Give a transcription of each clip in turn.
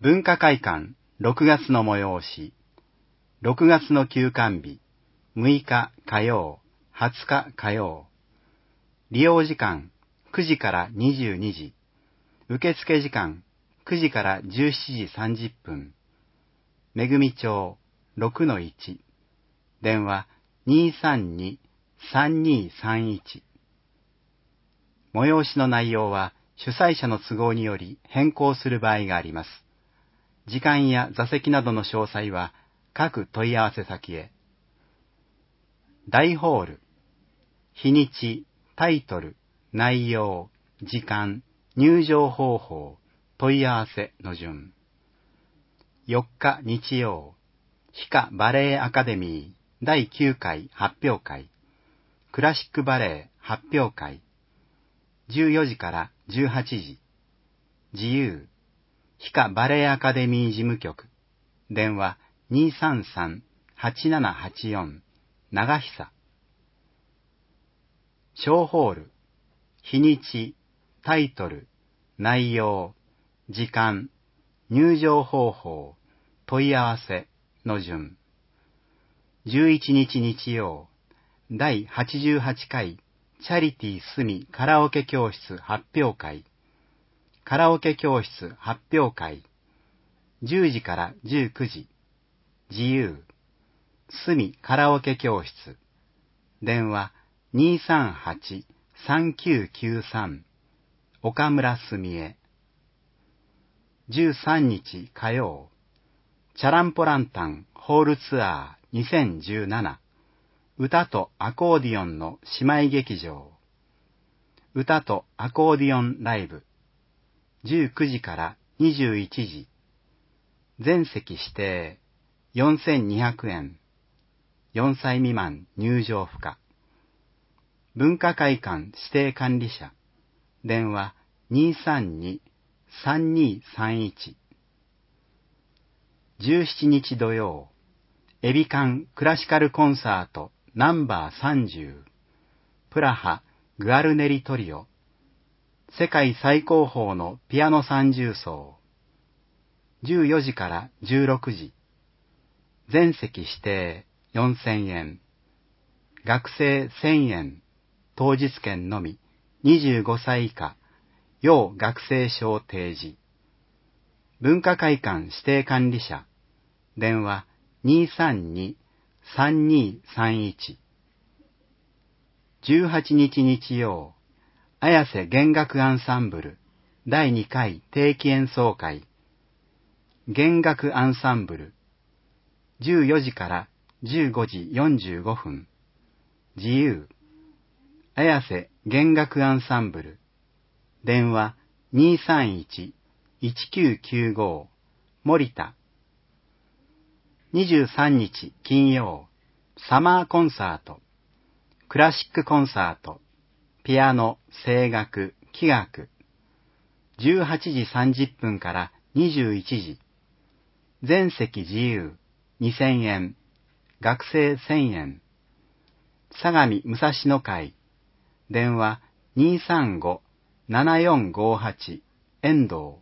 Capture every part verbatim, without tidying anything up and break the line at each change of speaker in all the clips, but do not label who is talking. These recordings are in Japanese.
文化会館ろくがつの催し、ろくがつの休館日、むいか火曜、はつか火曜。利用時間くじからにじゅうにじ、受付時間くじからじゅうしちじさんじゅっぷん。めぐみ町 ろくのいち、電話 にーさんに さんにーさんいち。催しの内容は主催者の都合により変更する場合があります。時間や座席などの詳細は各問い合わせ先へ。大ホール、日にち、タイトル、内容、時間、入場方法、問い合わせの順。よっか日曜、ひかバレエアカデミーだいきゅうかい発表会、クラシックバレエ発表会、じゅうよじからじゅうはちじ、自由、ひかバレエアカデミー事務局、電話 にーさんさん はちななはちよん、長久。小ホール、日にち、タイトル、内容、時間、入場方法、問い合わせの順。じゅういちにち日曜、だいはちじゅうはちかいチャリティーすみカラオケ教室発表会、カラオケ教室発表会、じゅうじからじゅうくじ、自由、すみカラオケ教室、電話 にーさんはち さんきゅうきゅうさん、岡村すみえ。じゅうさんにち火曜、チャランポランタンホールツアーにせんじゅうなな、歌とアコーディオンの姉妹劇場、歌とアコーディオンライブ、じゅうくじからにじゅういちじ、全席指定、よんせんにひゃくえん、よんさい未満入場不可。文化会館指定管理者、電話 にーさんに さんにーさんいち。じゅうしちにち土曜、エビカンクラシカルコンサートナンバーさんじゅう、プラハグアルネリトリオ、世界最高峰のピアノ三重奏、じゅうよじからじゅうろくじ、全席指定よんせんえん、学生せんえん、当日券のみ、にじゅうごさい以下、要学生証提示。文化会館指定管理者、電話 にーさんに さんにーさんいち。じゅうはちにち日曜、綾瀬弦楽アンサンブルだいにかい定期演奏会、弦楽アンサンブル、じゅうよじからじゅうごじよんじゅうごふん、自由、綾瀬弦楽アンサンブル、電話 にーさんいち いちきゅうきゅうご、森田。にじゅうさんにち金曜、サマーコンサート、クラシックコンサート、ピアノ、声楽、器楽、じゅうはちじさんじゅっぷんからにじゅういちじ、全席自由、にせんえん、学生せんえん、相模武蔵野会、電話 にーさんご ななよんごはち、遠藤。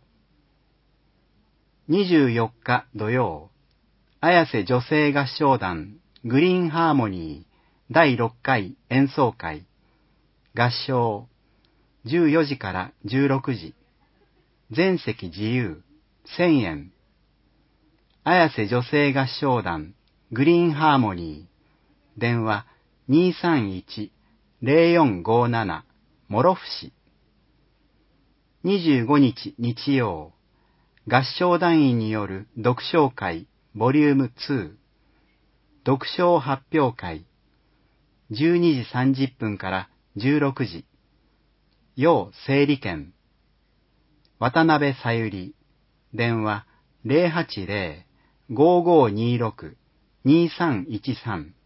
にじゅうよっか土曜、綾瀬女性合唱団グリーンハーモニーだいろっかい演奏会、合唱、じゅうよじからじゅうろくじ、全席自由、せんえん。綾瀬女性合唱団グリーンハーモニー、電話 にーさんいち ぜろよんごなな、諸伏。にじゅうごにち日曜、合唱団員による読唱会ボリュームに、読唱発表会、じゅうにじさんじゅっぷんからじゅうろくじ、要整理券、渡辺さゆり、電話 ぜろはちぜろ ごーごーにーろく にーさんいちさん。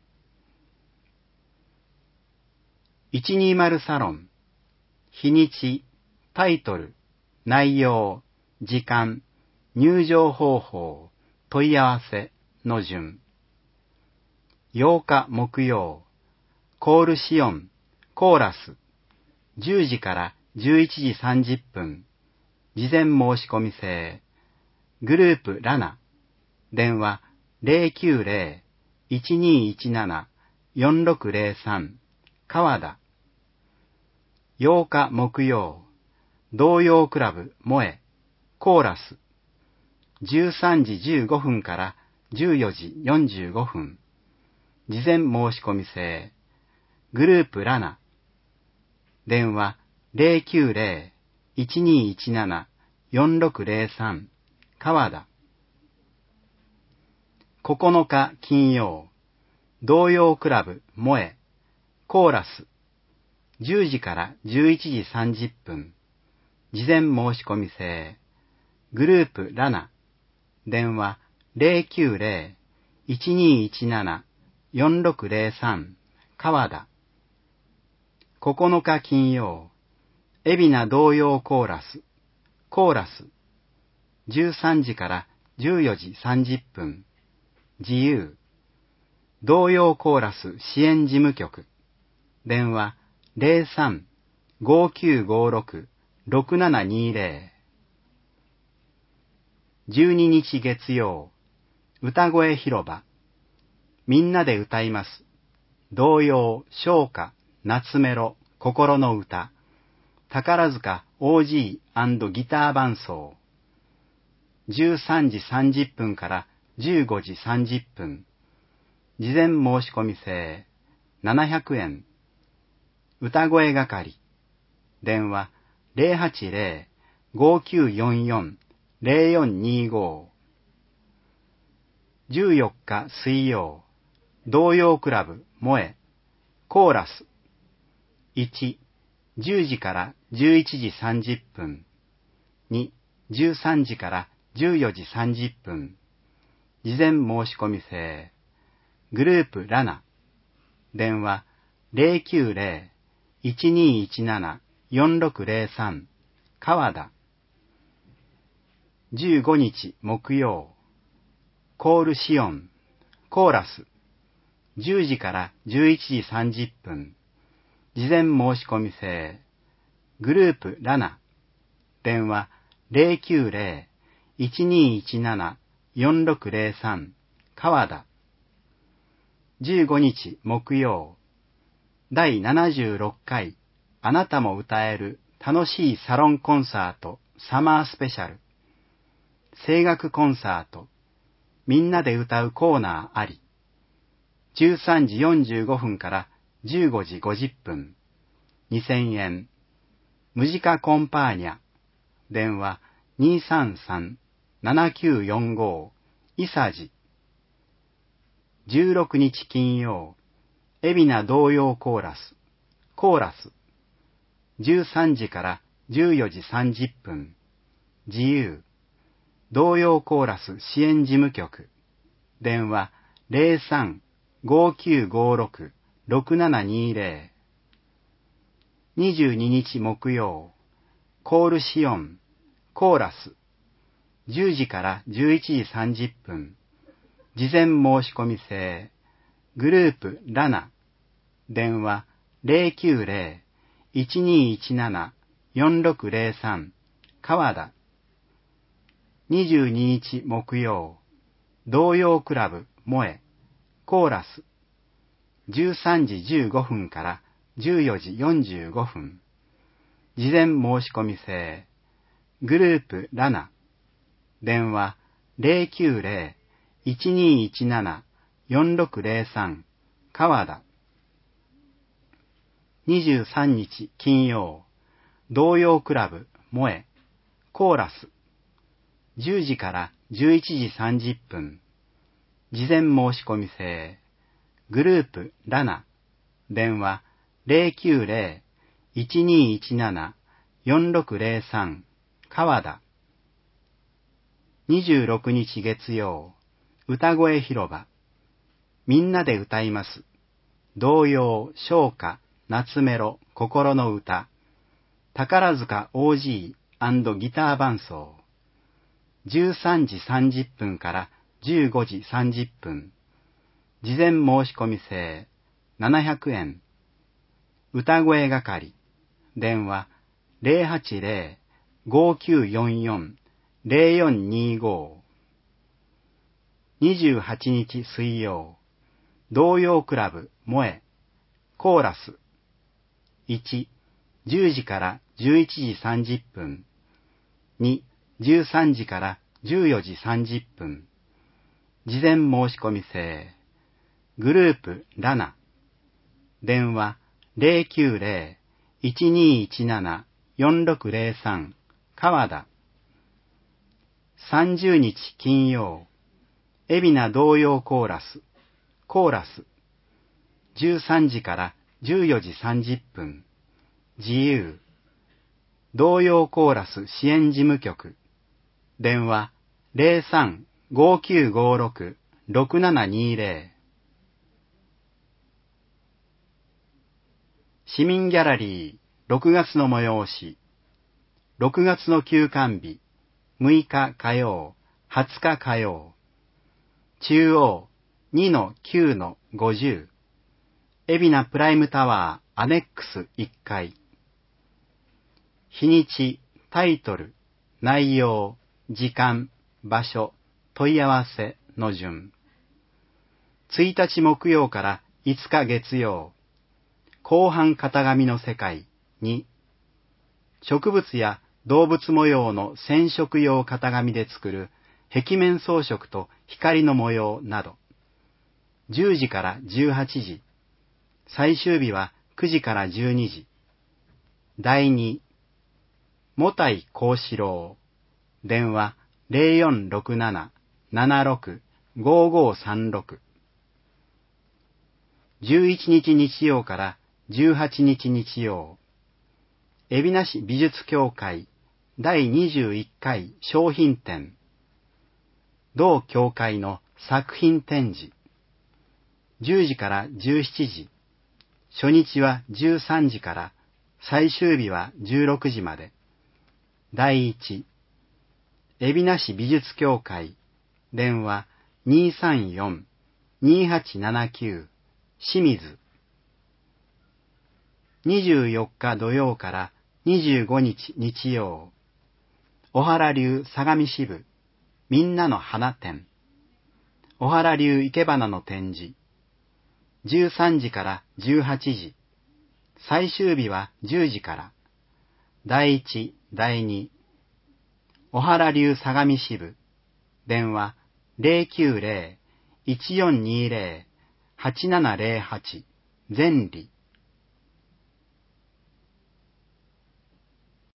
いちにーまるサロン、日にち、タイトル、内容、時間、入場方法、問い合わせの順。ようか木曜、コールシオン、コーラス、じゅうじからじゅういちじさんじゅっぷん、事前申し込み制。 グループラナ、電話 ゼロきゅうゼロ いちにいちなな よんろくゼロさん 川田。ようか木曜、童謡クラブ萌え、コーラス。じゅうさんじじゅうごふんからじゅうよじよんじゅうごふん。事前申し込み制。グループラナ。電話 ゼロきゅうゼロ いちにいちなな よんろくゼロさん 川田。ここのか金曜、童謡クラブ萌え、コーラス。じゅうじからじゅういちじさんじゅっぷん。事前申し込み制。グループラナ。電話 ゼロきゅうゼロ いちにいちなな よんろくゼロさん 川田。ここのか金曜、海老名童謡コーラス、コーラス。じゅうさんじからじゅうよじさんじゅっぷん。自由。童謡コーラス支援事務局。電話 ゼロさん ごきゅうごろく ろくななにゼロ。じゅうににち月曜、歌声広場。みんなで歌います。童謡、唱歌、夏メロ、心の歌。宝塚 オージー& ギター伴奏。じゅうさんじさんじゅっぷんからじゅうごじさんじゅっぷん。事前申し込み制。ななひゃくえん。歌声係。電話 ゼロはちゼロ ごきゅうよんよん ゼロよんにご。じゅうよっか水曜、童謡クラブ萌え、コーラス。いち、じゅうじからじゅういちじさんじゅっぷん。に、じゅうさんじからじゅうよじさんじゅっぷん。事前申し込み制。グループラナ。電話 ゼロきゅうゼロ いちにいちなな よんろくゼロさん 川田。じゅうごにち木曜、コールシオン、コーラス。じゅうじからじゅういちじさんじゅっぷん。事前申し込み制。グループラナ。電話 ゼロきゅうゼロ いちにいちなな よんろくゼロさん 川田。じゅうごにち木曜、だいななじゅうろっかいあなたも歌える楽しいサロンコンサートサマースペシャル。声楽コンサート。みんなで歌うコーナーあり。じゅうさんじよんじゅうごふんからじゅうごじごじゅっぷん。にせんえん。ムジカコンパーニャ。電話 にさんさん ななきゅうよんご イサジ。じゅうろくにち金曜、海老名童謡コーラス、コーラス。じゅうさんじからじゅうよじさんじゅっぷん。自由。童謡コーラス支援事務局。電話 ゼロさん ごきゅうごろく ろくななにゼロ。にじゅうににち木曜、コールシオン、コーラス。じゅうじからじゅういちじさんじゅっぷん。事前申し込み制。グループラナ。電話 ゼロきゅうゼロ いちにいちなな よんろくゼロさん 川田。にじゅうににち木曜、童謡クラブ萌え、コーラス。じゅうさんじじゅうごふんからじゅうよじよんじゅうごふん。事前申し込み制。グループラナ。電話 ゼロきゅうゼロ いちにいちなな よんろくゼロさん 川田。にじゅうさんにち金曜、童謡クラブ萌え、コーラス。じゅうじからじゅういちじさんじゅっぷん。事前申し込み制。グループラナ。電話 ゼロきゅうゼロ いちにいちなな よんろくゼロさん 川田。にじゅうろくにち月曜、歌声広場。みんなで歌います。童謡、唱歌、夏メロ、心の歌。宝塚 オージー& ギター伴奏。じゅうさんじさんじゅっぷんからじゅうごじさんじゅっぷん。事前申し込み制。ななひゃくえん。歌声係。電話 ゼロはちゼロ ごきゅうよんよん ゼロよんにご。 にじゅうはちにち水曜、童謡クラブ萌え、コーラス。いち、じゅうじからじゅういちじさんじゅっぷん。に、じゅうさんじからじゅうよじさんじゅっぷん。事前申し込み制。グループラナ。電話 ゼロきゅうゼロ いちにいちなな よんろくゼロさん 川田。さんじゅうにち金曜、海老名童謡コーラス、コーラス。じゅうさんじからじゅうよじさんじゅっぷん。自由。童謡コーラス支援事務局。電話 ゼロさん ごきゅうごろく ろくななにゼロ。市民ギャラリーろくがつの催し。ろくがつの休館日、むいか火曜、はつか火曜。中央 にのきゅうのごじゅう。海老名プライムタワーアネックスいっかい。日にち、タイトル、内容、時間、場所、問い合わせの順。いちにち木曜からいつか月曜。後半型紙の世界に、植物や動物模様の染色用型紙で作る壁面装飾と光の模様など。じゅうじからじゅうはちじ。最終日はくじからじゅうにじ。だいに、もたいこうしろう。電話 ゼロよんろくなな ななろく ごごさんろく。じゅういちにち日曜からじゅうはちにち日曜。海老名市美術協会だいにじゅういっかい商品展。同協会の作品展示。じゅうじからじゅうしちじ。初日はじゅうさんじから、最終日はじゅうろくじまで。だいいち、海老名市美術協会、電話 にーさんよん にーはちななきゅう、清水。にじゅうよっか土曜からにじゅうごにち日曜、小原流相模支部、みんなの花展。小原流生け花の展示。じゅうさんじからじゅうはちじ。最終日はじゅうじから。だいいち、だいに。小原流相模支部。電話 ゼロきゅうゼロ いちよんにゼロ はちななゼロはち。前理。